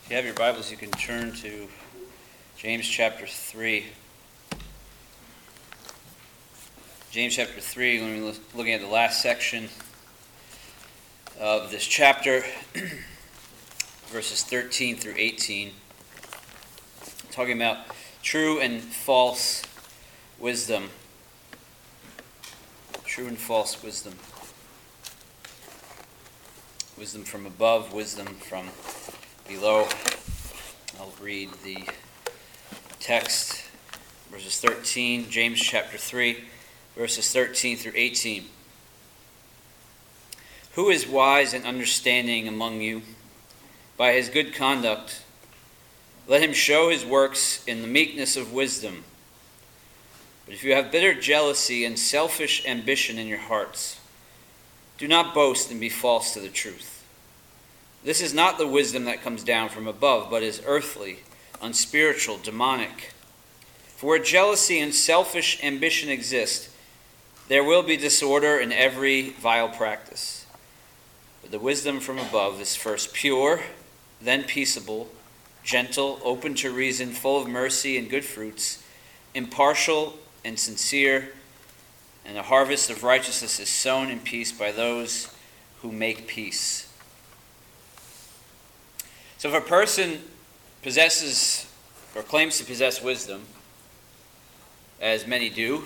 If you have your Bibles, you can turn to James chapter 3. James chapter 3, when we're looking at the last section of this chapter, verses 13 through 18, talking about true and false wisdom. True and false wisdom. Wisdom from above, wisdom from below. I'll read the text, verses 13, James chapter 3, verses 13 through 18. Who is wise and understanding among you? By his good conduct, let him show his works in the meekness of wisdom. But if you have bitter jealousy and selfish ambition in your hearts, do not boast and be false to the truth. This is not the wisdom that comes down from above, but is earthly, unspiritual, demonic. For where jealousy and selfish ambition exist, there will be disorder in every vile practice. But the wisdom from above is first pure, then peaceable, gentle, open to reason, full of mercy and good fruits, impartial and sincere, and a harvest of righteousness is sown in peace by those who make peace. So if a person possesses or claims to possess wisdom, as many do,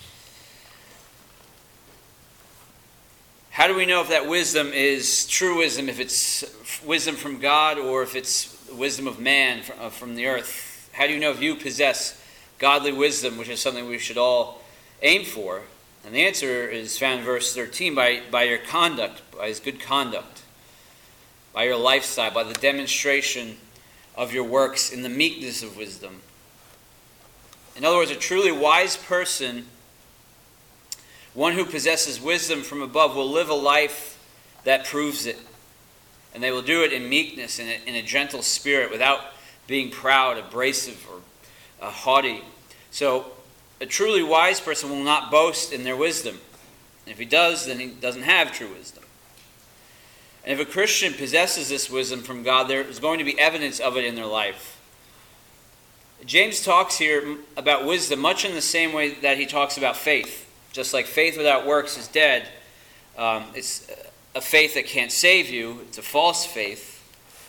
how do we know if that wisdom is true wisdom, if it's wisdom from God or if it's wisdom of man from the earth? How do you know if you possess godly wisdom, which is something we should all aim for? And the answer is found in verse 13, by your conduct, by his good conduct, by your lifestyle, by the demonstration of your works in the meekness of wisdom. In other words, a truly wise person, one who possesses wisdom from above, will live a life that proves it. And they will do it in meekness, in a gentle spirit, without being proud, abrasive, or haughty. So a truly wise person will not boast in their wisdom. And if he does, then he doesn't have true wisdom. And if a Christian possesses this wisdom from God, there is going to be evidence of it in their life. James talks here about wisdom much in the same way that he talks about faith. Just like faith without works is dead, it's a faith that can't save you. It's a false faith.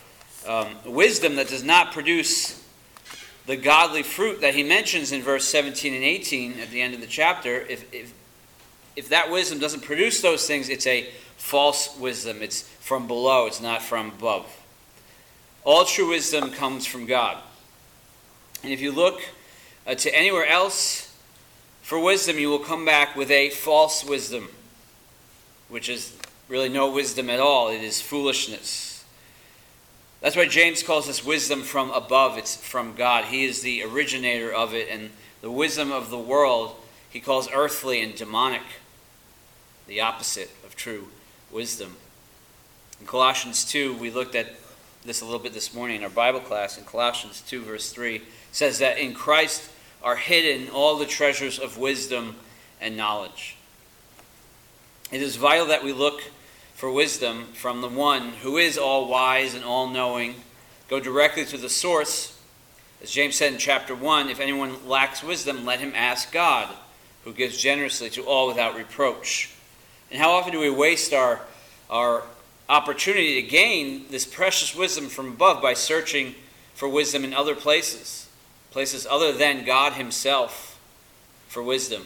Wisdom that does not produce the godly fruit that he mentions in verse 17 and 18 at the end of the chapter, if that wisdom doesn't produce those things, it's a false wisdom. It's from below. It's not from above. All true wisdom comes from God. And if you look to anywhere else for wisdom, you will come back with a false wisdom, which is really no wisdom at all. It is foolishness. That's why James calls this wisdom from above. It's from God. He is the originator of it. And the wisdom of the world he calls earthly and demonic, the opposite of true wisdom. In Colossians 2, we looked at this a little bit this morning in our Bible class. In Colossians 2, verse 3, says that in Christ are hidden all the treasures of wisdom and knowledge. It is vital that we look for wisdom from the one who is all wise and all knowing. Go directly to the source. As James said in chapter 1, if anyone lacks wisdom, let him ask God, who gives generously to all without reproach. And how often do we waste our opportunity to gain this precious wisdom from above by searching for wisdom in other places other than God himself for wisdom?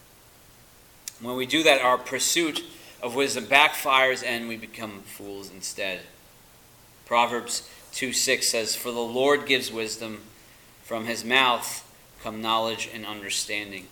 When we do that, our pursuit of wisdom backfires and we become fools instead. Proverbs 2:6 says, "For the Lord gives wisdom, from his mouth come knowledge and understanding."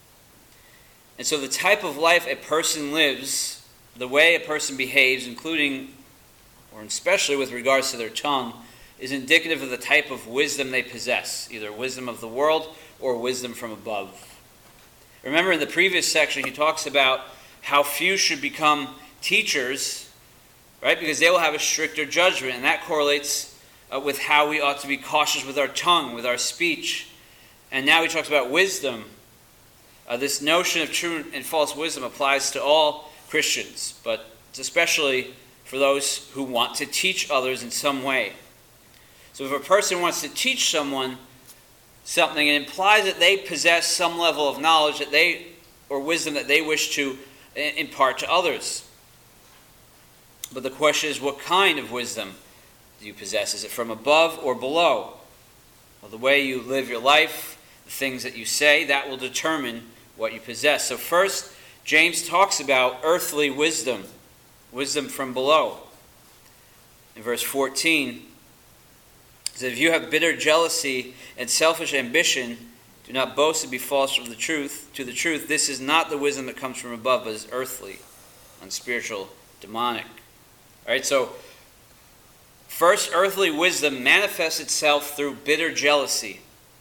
And so the type of life a person lives, the way a person behaves, including or especially with regards to their tongue, is indicative of the type of wisdom they possess, either wisdom of the world or wisdom from above. Remember in the previous section he talks about how few should become teachers, right? Because they will have a stricter judgment, and that correlates with how we ought to be cautious with our tongue, with our speech. And now he talks about wisdom. This notion of true and false wisdom applies to all Christians, but especially for those who want to teach others in some way. So if a person wants to teach someone something, it implies that they possess some level of knowledge or wisdom that they wish to impart to others. But the question is, what kind of wisdom do you possess? Is it from above or below? Well, the way you live your life, the things that you say, that will determine what you possess. So first, James talks about earthly wisdom, wisdom from below. In verse 14, he says, if you have bitter jealousy and selfish ambition, do not boast and be false to the truth. This is not the wisdom that comes from above, but is earthly, unspiritual, demonic. All right, so first, earthly wisdom manifests itself through bitter jealousy.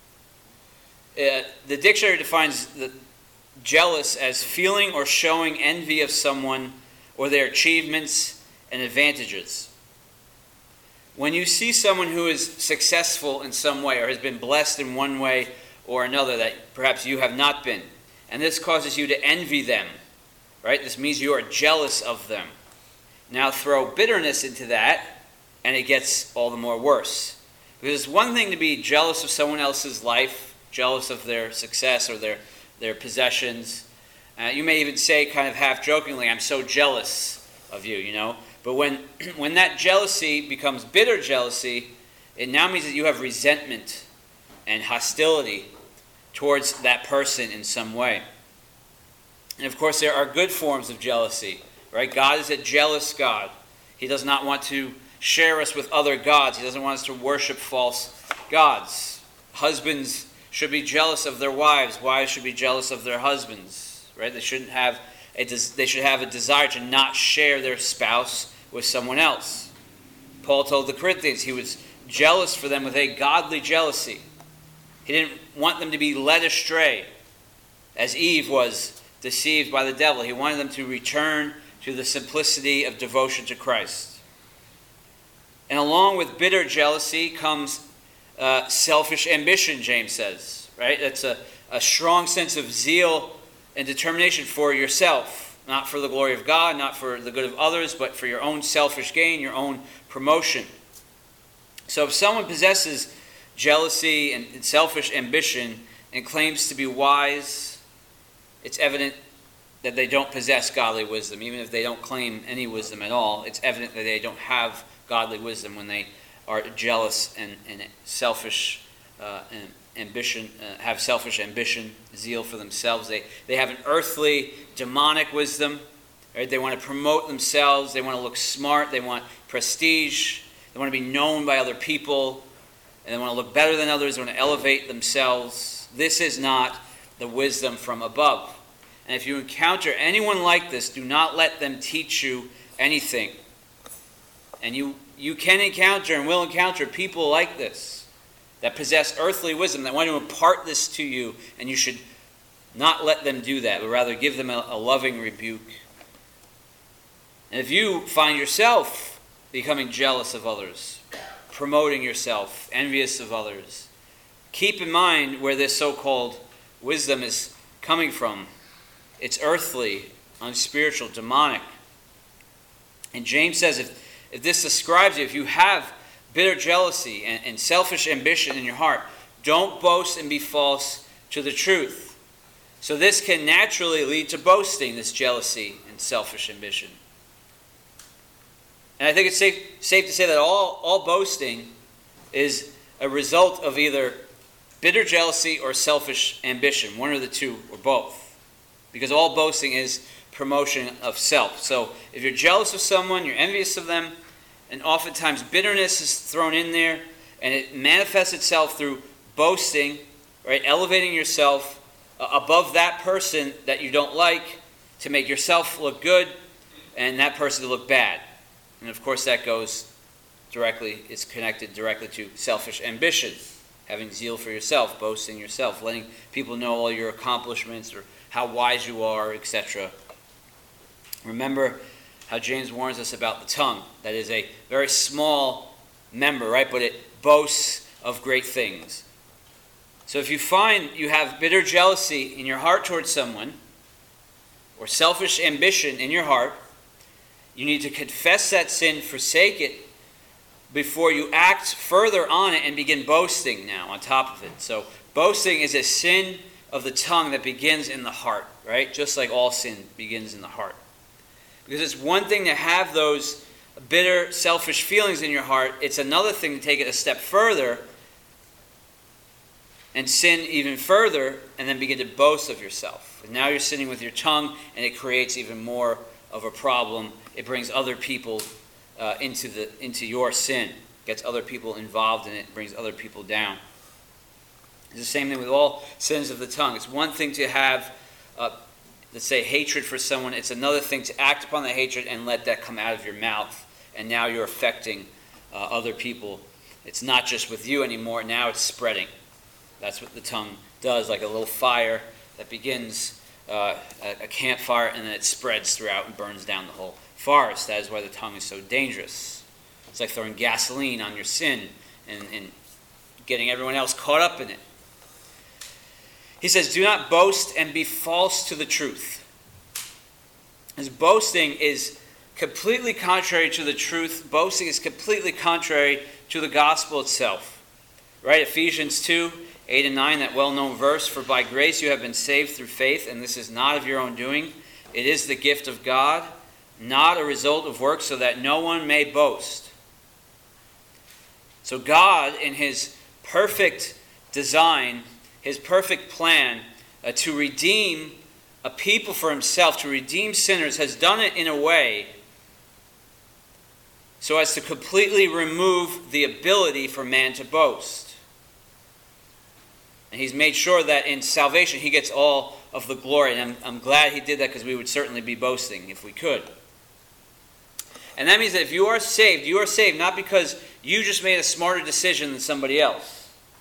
The dictionary defines the jealous as feeling or showing envy of someone or their achievements and advantages. When you see someone who is successful in some way or has been blessed in one way or another that perhaps you have not been, and this causes you to envy them, right? This means you are jealous of them. Now throw bitterness into that, and it gets all the more worse. Because it's one thing to be jealous of someone else's life, jealous of their success or their possessions. You may even say, kind of half-jokingly, I'm so jealous of you, you know. But when that jealousy becomes bitter jealousy, it now means that you have resentment and hostility towards that person in some way. And of course, there are good forms of jealousy, right? God is a jealous God. He does not want to share us with other gods. He doesn't want us to worship false gods. Husbands should be jealous of their wives. Wives should be jealous of their husbands, right? They should have a desire to not share their spouse with someone else. Paul told the Corinthians he was jealous for them with a godly jealousy. He didn't want them to be led astray as Eve was deceived by the devil. He wanted them to return to the simplicity of devotion to Christ. And along with bitter jealousy comes selfish ambition, James says. Right? That's a strong sense of zeal and determination for yourself, not for the glory of God, not for the good of others, but for your own selfish gain, your own promotion. So if someone possesses jealousy and selfish ambition and claims to be wise, it's evident that they don't possess godly wisdom. Even if they don't claim any wisdom at all, it's evident that they don't have godly wisdom when they are jealous and selfish ambition, have selfish ambition, zeal for themselves. They have an earthly, demonic wisdom. Right? They want to promote themselves. They want to look smart. They want prestige. They want to be known by other people. And they want to look better than others. They want to elevate themselves. This is not the wisdom from above. And if you encounter anyone like this, do not let them teach you anything. And you can encounter and will encounter people like this that possess earthly wisdom, that want to impart this to you, and you should not let them do that, but rather give them a loving rebuke. And if you find yourself becoming jealous of others, promoting yourself, envious of others, keep in mind where this so-called wisdom is coming from. It's earthly, unspiritual, demonic. And James says if this describes you, if you have bitter jealousy and selfish ambition in your heart, don't boast and be false to the truth. So this can naturally lead to boasting, this jealousy and selfish ambition. And I think it's safe to say that all boasting is a result of either bitter jealousy or selfish ambition, one or the two, or both. Because all boasting is promotion of self. So if you're jealous of someone, you're envious of them, and oftentimes bitterness is thrown in there, and it manifests itself through boasting, right? Elevating yourself above that person that you don't like to make yourself look good and that person to look bad. And of course that it's connected directly to selfish ambition, having zeal for yourself, boasting yourself, letting people know all your accomplishments or how wise you are, etc. Remember how James warns us about the tongue. That is a very small member, right? But it boasts of great things. So if you find you have bitter jealousy in your heart towards someone, or selfish ambition in your heart, you need to confess that sin, forsake it, before you act further on it and begin boasting now on top of it. So boasting is a sin of the tongue that begins in the heart, right? Just like all sin begins in the heart. Because it's one thing to have those bitter, selfish feelings in your heart. It's another thing to take it a step further and sin even further and then begin to boast of yourself. And now you're sinning with your tongue, and it creates even more of a problem. It brings other people into your sin, gets other people involved in it, brings other people down. It's the same thing with all sins of the tongue. It's one thing to have, let's say, hatred for someone. It's another thing to act upon the hatred and let that come out of your mouth. And now you're affecting other people. It's not just with you anymore. Now it's spreading. That's what the tongue does, like a little fire that begins a campfire, and then it spreads throughout and burns down the whole forest. That is why the tongue is so dangerous. It's like throwing gasoline on your sin and getting everyone else caught up in it. He says, do not boast and be false to the truth. As boasting is completely contrary to the truth. Boasting is completely contrary to the gospel itself. Right? Ephesians 2, 8 and 9, that well-known verse, for by grace you have been saved through faith, and this is not of your own doing. It is the gift of God, not a result of works, so that no one may boast. So God, in his perfect design, his perfect plan to redeem a people for himself, to redeem sinners, has done it in a way so as to completely remove the ability for man to boast. And he's made sure that in salvation he gets all of the glory. And I'm glad he did that, because we would certainly be boasting if we could. And that means that if you are saved not because you just made a smarter decision than somebody else.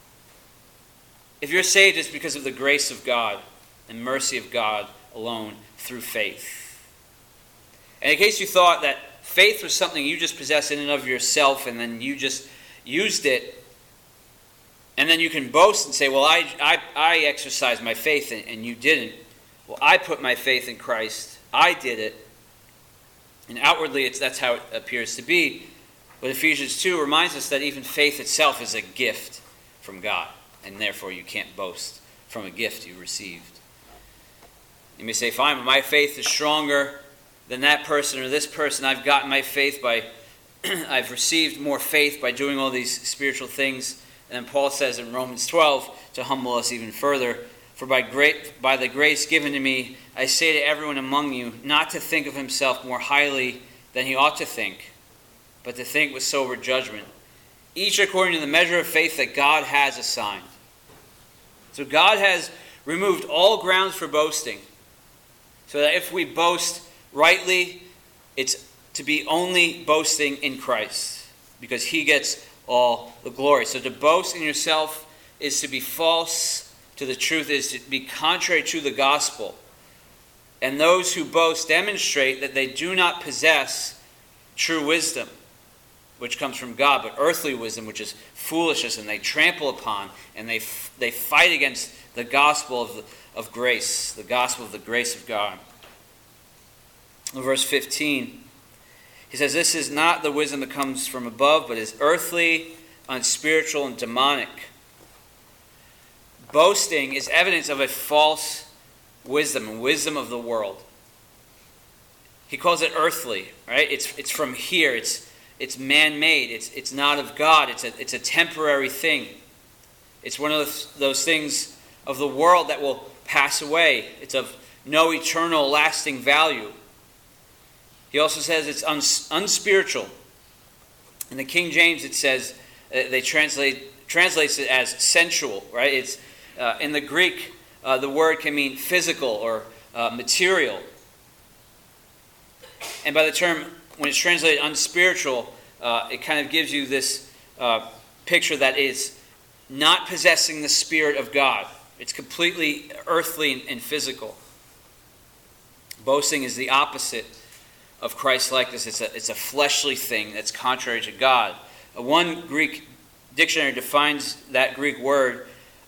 If you're saved, it's because of the grace of God and mercy of God alone through faith. And in case you thought that faith was something you just possessed in and of yourself, and then you just used it, and then you can boast and say, well, I exercised my faith and you didn't. Well, I put my faith in Christ. I did it. And outwardly, that's how it appears to be. But Ephesians 2 reminds us that even faith itself is a gift from God. And therefore, you can't boast from a gift you received. You may say, fine, but my faith is stronger than that person or this person. I've gotten my faith I've received more faith by doing all these spiritual things. And then Paul says in Romans 12, to humble us even further, for by the grace given to me, I say to everyone among you, not to think of himself more highly than he ought to think, but to think with sober judgment, each according to the measure of faith that God has assigned. So God has removed all grounds for boasting, so that if we boast rightly, it's to be only boasting in Christ, because he gets all the glory. So to boast in yourself is to be false to the truth, is to be contrary to the gospel. And those who boast demonstrate that they do not possess true wisdom, which comes from God, but earthly wisdom, which is foolishness, and they trample upon, and they fight against the gospel of grace, the gospel of the grace of God. In verse 15, he says, this is not the wisdom that comes from above, but is earthly, unspiritual, and demonic. Boasting is evidence of a false wisdom, a wisdom of the world. He calls it earthly, right? It's from here. It's man-made. It's not of God. It's a temporary thing. It's one of those things of the world that will pass away. It's of no eternal, lasting value. He also says it's unspiritual. In the King James, it says they translates it as sensual, right? It's in the Greek, the word can mean physical or material. And by the term, when it's translated unspiritual, it kind of gives you this picture that is not possessing the Spirit of God. It's completely earthly and physical. Boasting is the opposite of Christ-likeness. It's a fleshly thing that's contrary to God. One Greek dictionary defines that Greek word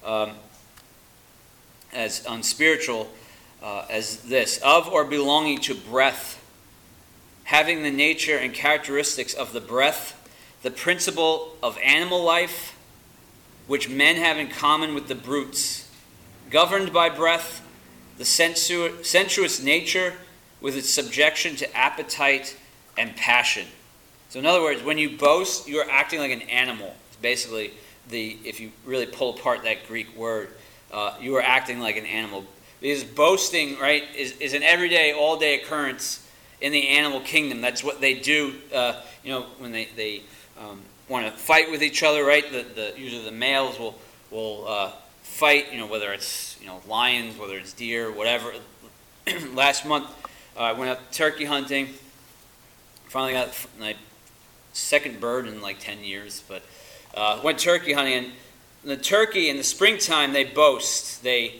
as unspiritual as this: of or belonging to breath, having the nature and characteristics of the breath, the principle of animal life, which men have in common with the brutes, governed by breath, the sensuous nature with its subjection to appetite and passion. So in other words, when you boast, you're acting like an animal. It's basically, if you really pull apart that Greek word, you are acting like an animal. Because boasting, right, is an everyday, all-day occurrence in the animal kingdom. That's what they do, when they want to fight with each other, right? Usually the males will fight, whether it's lions, whether it's deer, whatever. Last month, I went out turkey hunting. Finally got my second bird in like 10 years, but went turkey hunting. And the turkey in the springtime, they boast. The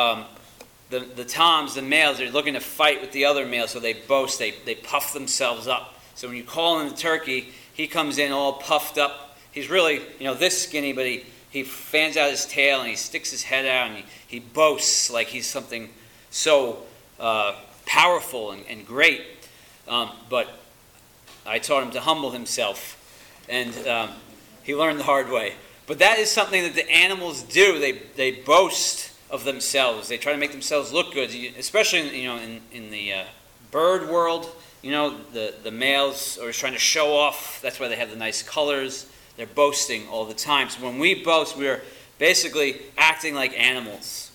toms, the males, they're looking to fight with the other males, so they boast. They puff themselves up. So when you call in the turkey, he comes in all puffed up. He's really, this skinny, but he fans out his tail and he sticks his head out and he boasts like he's something so powerful and great. But I taught him to humble himself, and he learned the hard way. But that is something that the animals do. They boast of themselves. They try to make themselves look good, especially in the bird world. The males are trying to show off. That's why they have the nice colors. They're boasting all the time. So when we boast, we are basically acting like animals.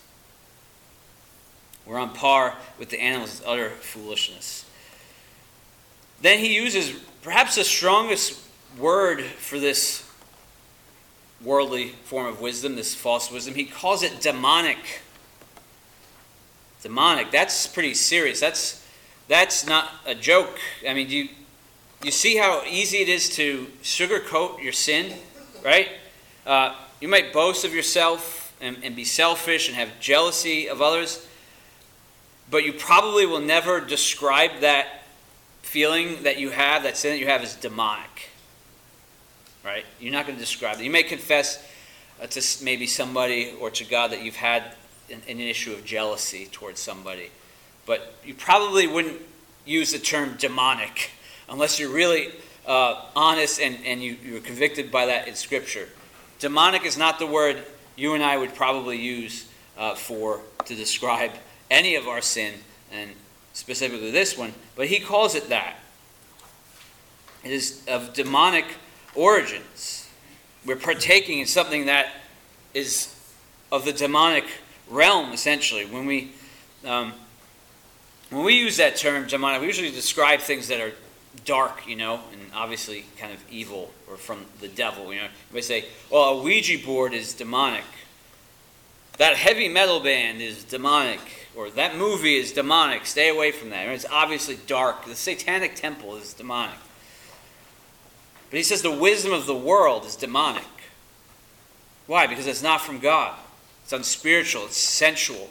We're on par with the animals. It's utter foolishness. Then he uses perhaps the strongest word for this worldly form of wisdom, this false wisdom. He calls it demonic. Demonic. That's pretty serious. That's not a joke. I mean, you see how easy it is to sugarcoat your sin, right? You might boast of yourself and be selfish and have jealousy of others, but you probably will never describe that feeling that you have, that sin that you have, as demonic, right? You're not going to describe it. You may confess to maybe somebody or to God that you've had an issue of jealousy towards somebody, but you probably wouldn't use the term demonic unless you're really honest and you're convicted by that in Scripture. Demonic is not the word you and I would probably use to describe any of our sin, and specifically this one, but he calls it that. It is of demonic origins. We're partaking in something that is of the demonic realm, essentially. When we use that term demonic, we usually describe things that are dark, and obviously kind of evil or from the devil. You may say, well, a Ouija board is demonic. That heavy metal band is demonic. Or that movie is demonic. Stay away from that. It's obviously dark. The Satanic Temple is demonic. But he says the wisdom of the world is demonic. Why? Because it's not from God. It's unspiritual. It's sensual.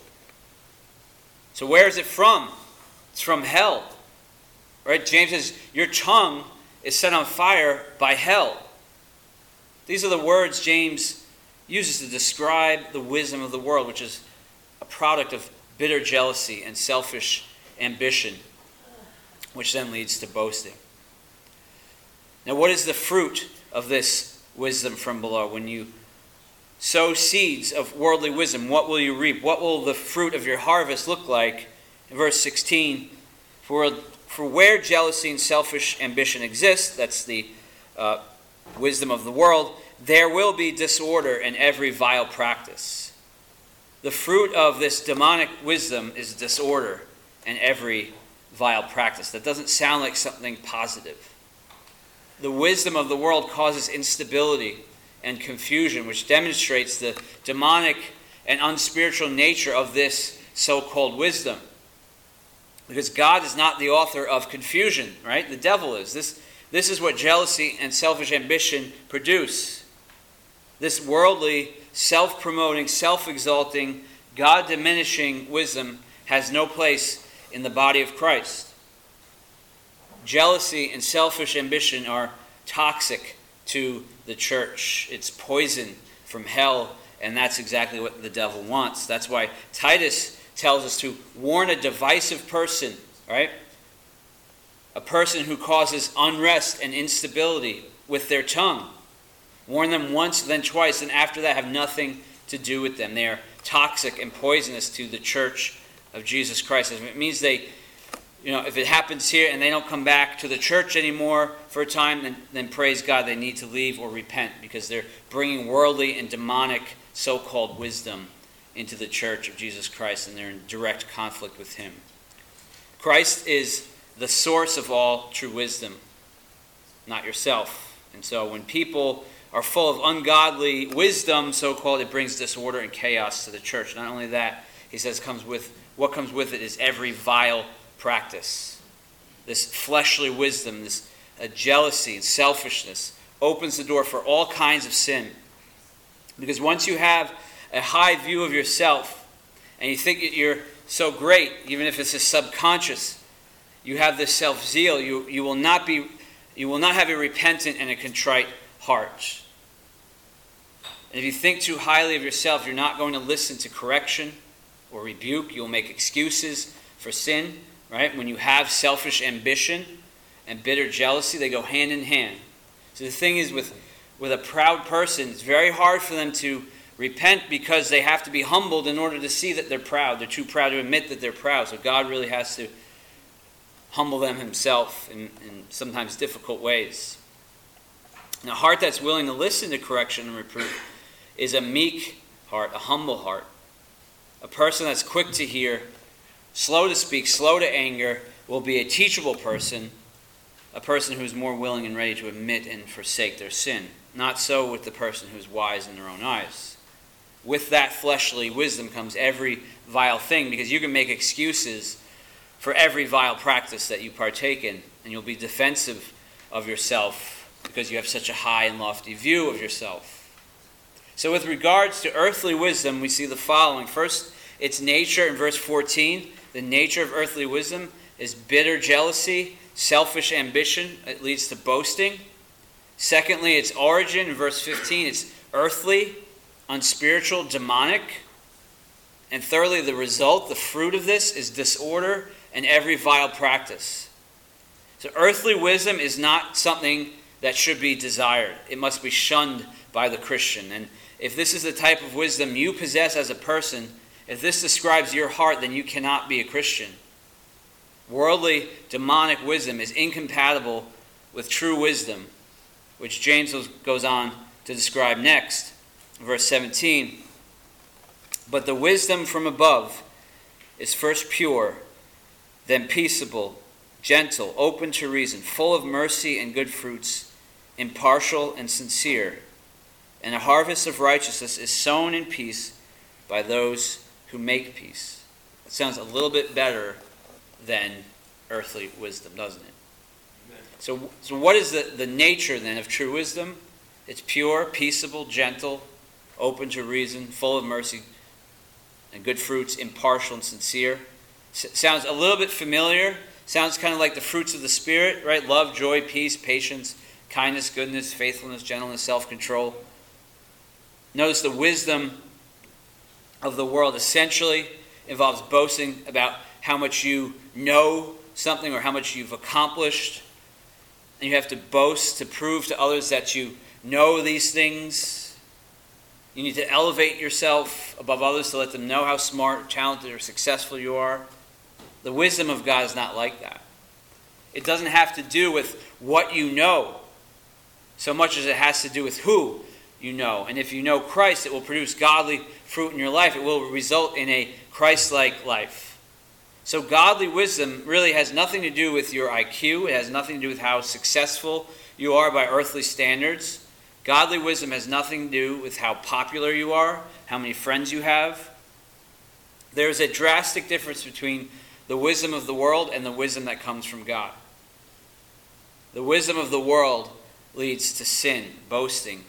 So where is it from? It's from hell. Right? James says, your tongue is set on fire by hell. These are the words James uses to describe the wisdom of the world, which is a product of bitter jealousy and selfish ambition, which then leads to boasting. Now, what is the fruit of this wisdom from below? When you sow seeds of worldly wisdom, what will you reap? What will the fruit of your harvest look like? In verse 16, for where jealousy and selfish ambition exist, that's the wisdom of the world, there will be disorder and every vile practice. The fruit of this demonic wisdom is disorder and every vile practice. That doesn't sound like something positive. The wisdom of the world causes instability and confusion, which demonstrates the demonic and unspiritual nature of this so-called wisdom. Because God is not the author of confusion, right? The devil is. This is what jealousy and selfish ambition produce. This worldly, self-promoting, self-exalting, God-diminishing wisdom has no place in the body of Christ. Jealousy and selfish ambition are toxic to the church. It's poison from hell, and that's exactly what the devil wants. That's why Titus tells us to warn a divisive person, right? A person who causes unrest and instability. with their tongue. Warn them once, then twice, and after that have nothing to do with them. They are toxic and poisonous to the church of Jesus Christ. It means they, if it happens here and they don't come back to the church anymore for a time, then praise God, they need to leave or repent, because they're bringing worldly and demonic so-called wisdom into the church of Jesus Christ, and they're in direct conflict with him. Christ is the source of all true wisdom, not yourself. And so when people are full of ungodly wisdom, so-called, it brings disorder and chaos to the church. Not only that, he says what comes with it is every vile practice. This fleshly wisdom, this jealousy and selfishness opens the door for all kinds of sin. Because once you have a high view of yourself and you think that you're so great, even if it's a subconscious, you have this self-zeal, you will not have a repentant and a contrite heart. And if you think too highly of yourself, you're not going to listen to correction or rebuke. You'll make excuses for sin, right? When you have selfish ambition and bitter jealousy, they go hand in hand. So the thing is, with a proud person, it's very hard for them to repent, because they have to be humbled in order to see that they're proud. They're too proud to admit that they're proud. So God really has to humble them himself in sometimes difficult ways. And a heart that's willing to listen to correction and reproof is a meek heart, a humble heart. A person that's quick to hear, slow to speak, slow to anger, will be a teachable person, a person who's more willing and ready to admit and forsake their sin. Not so with the person who's wise in their own eyes. With that fleshly wisdom comes every vile thing, because you can make excuses for every vile practice that you partake in, and you'll be defensive of yourself because you have such a high and lofty view of yourself. So with regards to earthly wisdom, we see the following. First, its nature in verse 14. The nature of earthly wisdom is bitter jealousy, selfish ambition. It leads to boasting. Secondly, its origin in verse 15. It's earthly, unspiritual, demonic. And thirdly, the result, the fruit of this, is disorder and every vile practice. So earthly wisdom is not something that should be desired. It must be shunned by the Christian. And if this is the type of wisdom you possess as a person, if this describes your heart, then you cannot be a Christian. Worldly, demonic wisdom is incompatible with true wisdom, which James goes on to describe next. Verse 17. But the wisdom from above is first pure, then peaceable, gentle, open to reason, full of mercy and good fruits, impartial and sincere. And a harvest of righteousness is sown in peace by those who make peace. It sounds a little bit better than earthly wisdom, doesn't it? Amen. So what is the nature then of true wisdom? It's pure, peaceable, gentle, open to reason, full of mercy and good fruits, impartial and sincere. Sounds a little bit familiar. Sounds kind of like the fruits of the Spirit, right? Love, joy, peace, patience, kindness, goodness, faithfulness, gentleness, self-control. Notice the wisdom of the world essentially involves boasting about how much you know something or how much you've accomplished. And you have to boast to prove to others that you know these things. You need to elevate yourself above others to let them know how smart, talented, or successful you are. The wisdom of God is not like that. It doesn't have to do with what you know so much as it has to do with who you know. And if you know Christ, it will produce godly fruit in your life. It will result in a Christ-like life. So godly wisdom really has nothing to do with your IQ. It has nothing to do with how successful you are by earthly standards. Godly wisdom has nothing to do with how popular you are, how many friends you have. There's a drastic difference between the wisdom of the world and the wisdom that comes from God. The wisdom of the world leads to sin, boasting,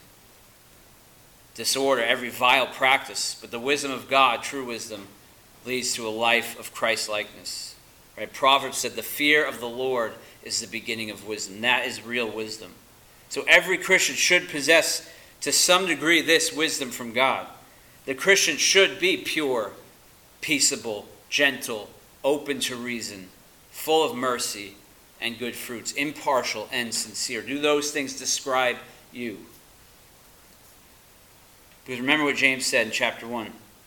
disorder, every vile practice. But the wisdom of God, true wisdom, leads to a life of Christ-likeness. Right? Proverbs said, the fear of the Lord is the beginning of wisdom. That is real wisdom. So every Christian should possess, to some degree, this wisdom from God. The Christian should be pure, peaceable, gentle, open to reason, full of mercy and good fruits, impartial and sincere. Do those things describe you? Because remember what James said in chapter 1.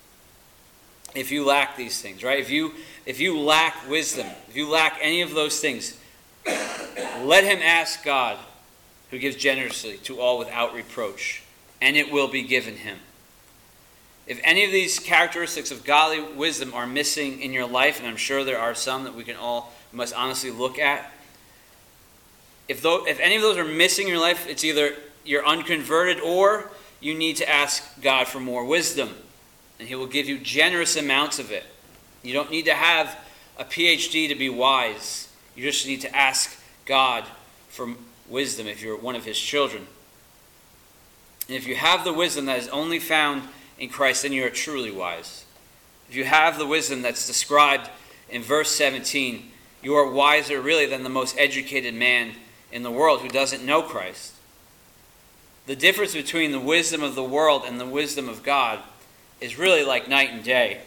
If you lack these things, right? If you lack wisdom, if you lack any of those things, let him ask God, who gives generously to all without reproach, and it will be given him. If any of these characteristics of godly wisdom are missing in your life, and I'm sure there are some that we must honestly look at, if any of those are missing in your life, it's either you're unconverted or you need to ask God for more wisdom, and he will give you generous amounts of it. You don't need to have a PhD to be wise. You just need to ask God for wisdom if you're one of his children. And if you have the wisdom that is only found in Christ, then you are truly wise. If you have the wisdom that's described in verse 17, you are wiser really than the most educated man in the world who doesn't know Christ. The difference between the wisdom of the world and the wisdom of God is really like night and day.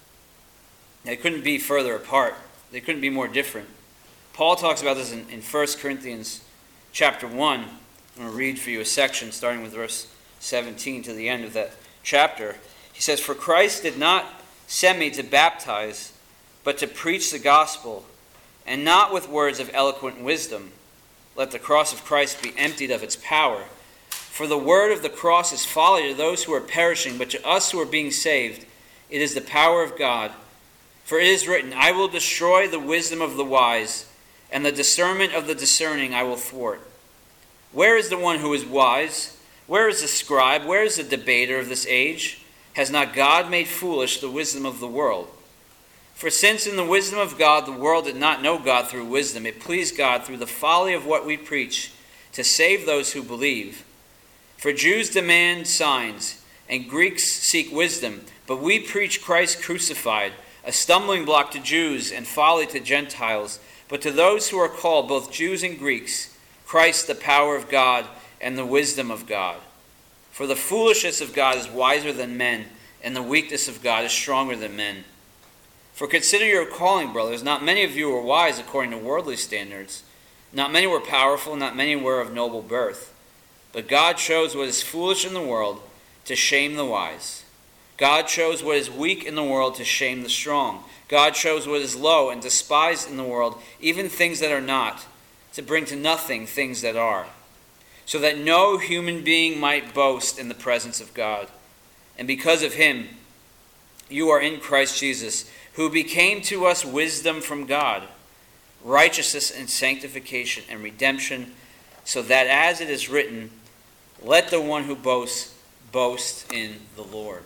They couldn't be further apart. They couldn't be more different. Paul talks about this in 1 Corinthians chapter 1. I'm going to read for you a section starting with verse 17 to the end of that chapter. He says, "For Christ did not send me to baptize, but to preach the gospel, and not with words of eloquent wisdom. Let the cross of Christ be emptied of its power. For the word of the cross is folly to those who are perishing, but to us who are being saved, it is the power of God. For it is written, I will destroy the wisdom of the wise, and the discernment of the discerning I will thwart. Where is the one who is wise? Where is the scribe? Where is the debater of this age? Has not God made foolish the wisdom of the world? For since in the wisdom of God the world did not know God through wisdom, it pleased God through the folly of what we preach to save those who believe. For Jews demand signs, and Greeks seek wisdom, but we preach Christ crucified, a stumbling block to Jews and folly to Gentiles. But to those who are called, both Jews and Greeks, Christ the power of God and the wisdom of God. For the foolishness of God is wiser than men, and the weakness of God is stronger than men. For consider your calling, brothers. Not many of you were wise according to worldly standards. Not many were powerful, not many were of noble birth. But God chose what is foolish in the world to shame the wise. God chose what is weak in the world to shame the strong. God chose what is low and despised in the world, even things that are not, to bring to nothing things that are, so that no human being might boast in the presence of God. And because of him, you are in Christ Jesus, who became to us wisdom from God, righteousness and sanctification and redemption, so that as it is written, let the one who boasts boast in the Lord.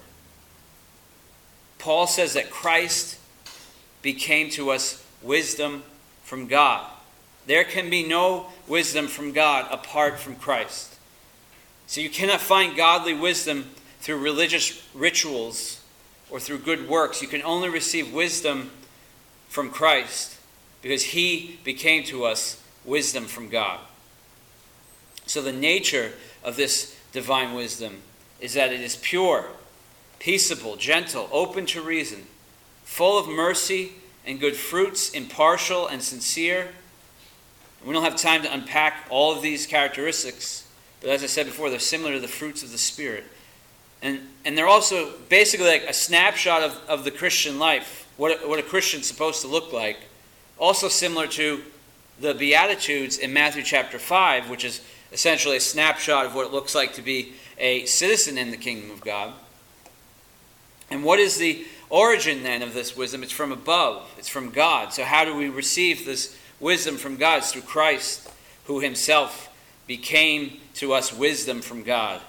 Paul says that Christ became to us wisdom from God. There can be no wisdom from God apart from Christ. So you cannot find godly wisdom through religious rituals or through good works. You can only receive wisdom from Christ because he became to us wisdom from God. So the nature of this divine wisdom is that it is pure, peaceable, gentle, open to reason, full of mercy and good fruits, impartial and sincere. We don't have time to unpack all of these characteristics, but as I said before, they're similar to the fruits of the Spirit. And they're also basically like a snapshot of the Christian life, what a Christian's supposed to look like. Also similar to the Beatitudes in Matthew chapter 5, which is essentially a snapshot of what it looks like to be a citizen in the kingdom of God. And what is the origin then of this wisdom? It's from above. It's from God. So how do we receive this wisdom from God? It's through Christ, who himself became to us wisdom from God.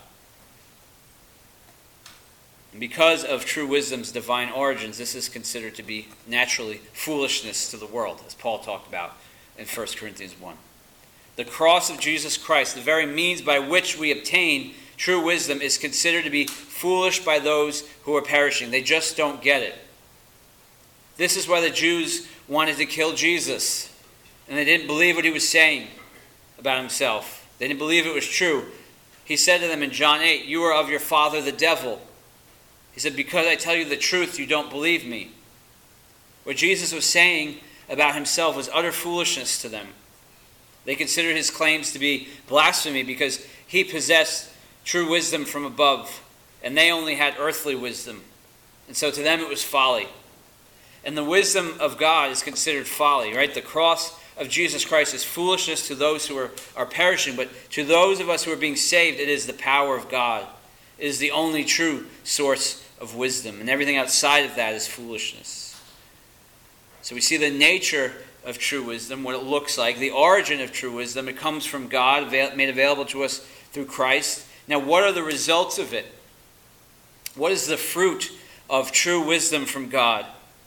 And because of true wisdom's divine origins, this is considered to be naturally foolishness to the world, as Paul talked about in 1 Corinthians 1. The cross of Jesus Christ, the very means by which we obtain true wisdom, is considered to be foolish by those who are perishing. They just don't get it. This is why the Jews wanted to kill Jesus, and they didn't believe what he was saying about himself. They didn't believe it was true. He said to them in John 8, you are of your father the devil. He said, because I tell you the truth, you don't believe me. What Jesus was saying about himself was utter foolishness to them. They considered his claims to be blasphemy because he possessed true wisdom from above, and they only had earthly wisdom. And so to them it was folly. And the wisdom of God is considered folly, right? The cross of Jesus Christ is foolishness to those who are perishing, but to those of us who are being saved, it is the power of God. It is the only true source of wisdom, and everything outside of that is foolishness. So we see the nature of true wisdom, what it looks like, the origin of true wisdom. It comes from God, made available to us through Christ. Now, what are the results of it? What is the fruit of true wisdom from God?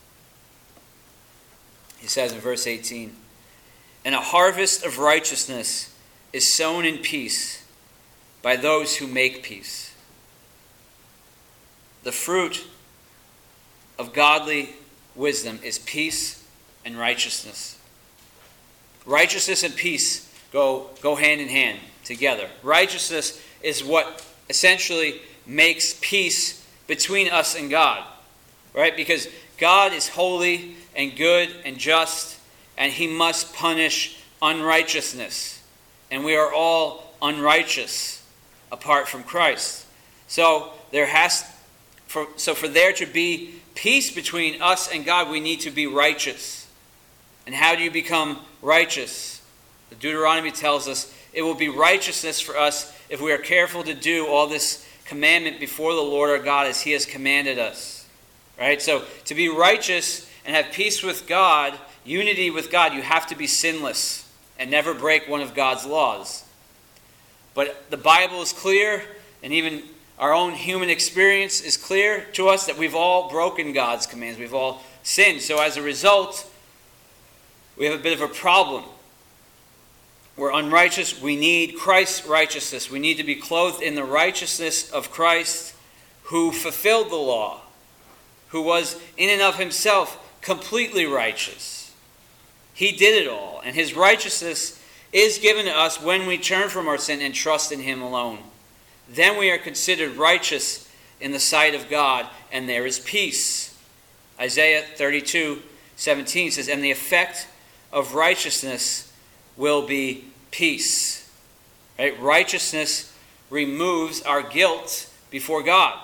He says in verse 18, "And a harvest of righteousness is sown in peace by those who make peace." The fruit of godly wisdom is peace and righteousness. Righteousness and peace go hand in hand together. Righteousness is what essentially makes peace between us and God, right? Because God is holy and good and just, and he must punish unrighteousness. And we are all unrighteous apart from Christ. So for there to be peace between us and God, we need to be righteous. And how do you become righteous? The Deuteronomy tells us it will be righteousness for us if we are careful to do all this commandment before the Lord our God as he has commanded us. Right? So to be righteous and have peace with God, unity with God, you have to be sinless and never break one of God's laws. But the Bible is clear, and even our own human experience is clear to us that we've all broken God's commands. We've all sinned. So as a result, we have a bit of a problem. We're unrighteous. We need Christ's righteousness. We need to be clothed in the righteousness of Christ, who fulfilled the law, who was in and of himself completely righteous. He did it all, and his righteousness is given to us when we turn from our sin and trust in him alone. Then we are considered righteous in the sight of God, and there is peace. Isaiah 32:17 says, "And the effect of righteousness will be peace." Right? Righteousness removes our guilt before God.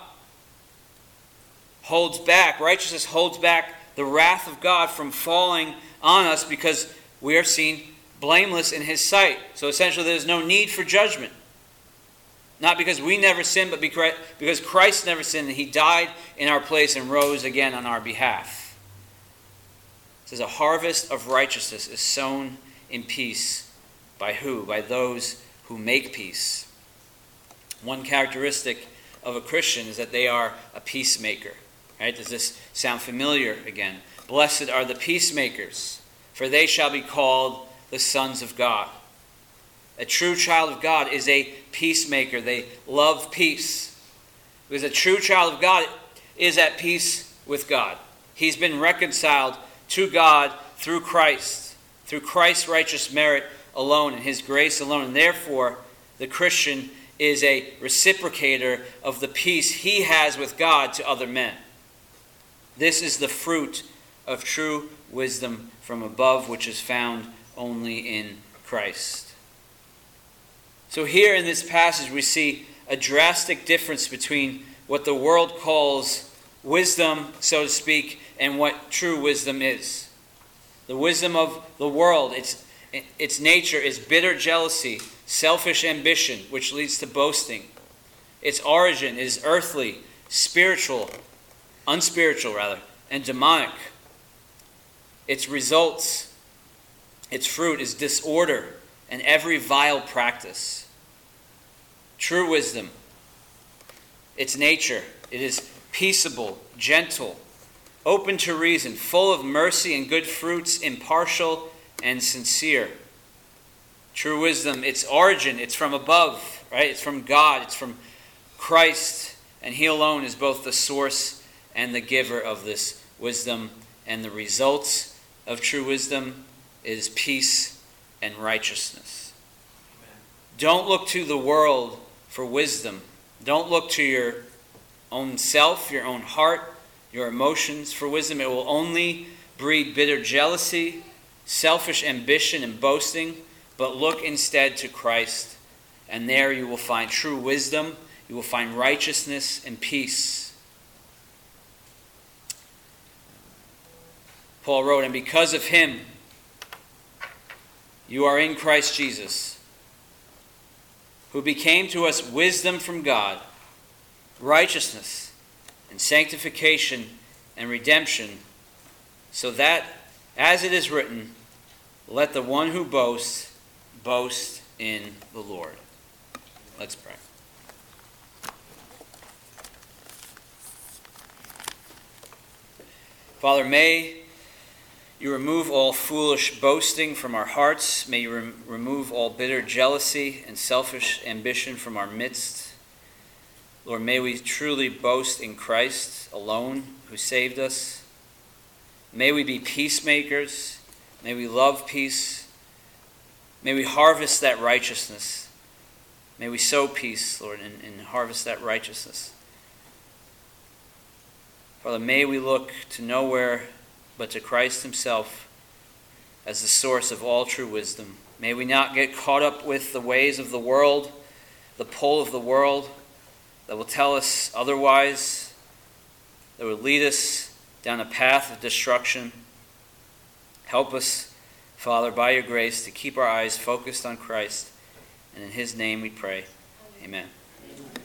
Righteousness holds back the wrath of God from falling on us because we are seen blameless in his sight. So essentially there's no need for judgment. Not because we never sinned, but because Christ never sinned, and he died in our place and rose again on our behalf. It says a harvest of righteousness is sown in peace. By who? By those who make peace. One characteristic of a Christian is that they are a peacemaker. Right? Does this sound familiar again? Blessed are the peacemakers, for they shall be called the sons of God. A true child of God is a peacemaker. They love peace. Because a true child of God is at peace with God. He's been reconciled to God through Christ's righteous merit alone and his grace alone. And therefore, the Christian is a reciprocator of the peace he has with God to other men. This is the fruit of true wisdom from above, which is found only in Christ. So here in this passage we see a drastic difference between what the world calls wisdom, so to speak, and what true wisdom is. The wisdom of the world, its nature is bitter jealousy, selfish ambition, which leads to boasting. Its origin is earthly, unspiritual, and demonic. Its results, its fruit is disorder and every vile practice. True wisdom, its nature, it is peaceable, gentle, open to reason, full of mercy and good fruits, impartial and sincere. True wisdom, its origin, it's from above, right? It's from God, it's from Christ, and he alone is both the source and the giver of this wisdom, and the results of true wisdom is peace and righteousness. Amen. Don't look to the world for wisdom. Don't look to your own self, your own heart, your emotions for wisdom. It will only breed bitter jealousy, selfish ambition, and boasting. but look instead to Christ, and there you will find true wisdom, you will find righteousness and peace. Paul wrote, and because of him, you are in Christ Jesus, who became to us wisdom from God, righteousness and sanctification and redemption, so that, as it is written, let the one who boasts, boast in the Lord. Let's pray. Father, may you remove all foolish boasting from our hearts. May you remove all bitter jealousy and selfish ambition from our midst. Lord, may we truly boast in Christ alone, who saved us. May we be peacemakers. May we love peace. May we harvest that righteousness. May we sow peace, Lord, and harvest that righteousness. Father, may we look to nowhere but to Christ himself as the source of all true wisdom. May we not get caught up with the ways of the world, the pull of the world that will tell us otherwise, that will lead us down a path of destruction. Help us, Father, by your grace, to keep our eyes focused on Christ. And in his name we pray. Amen.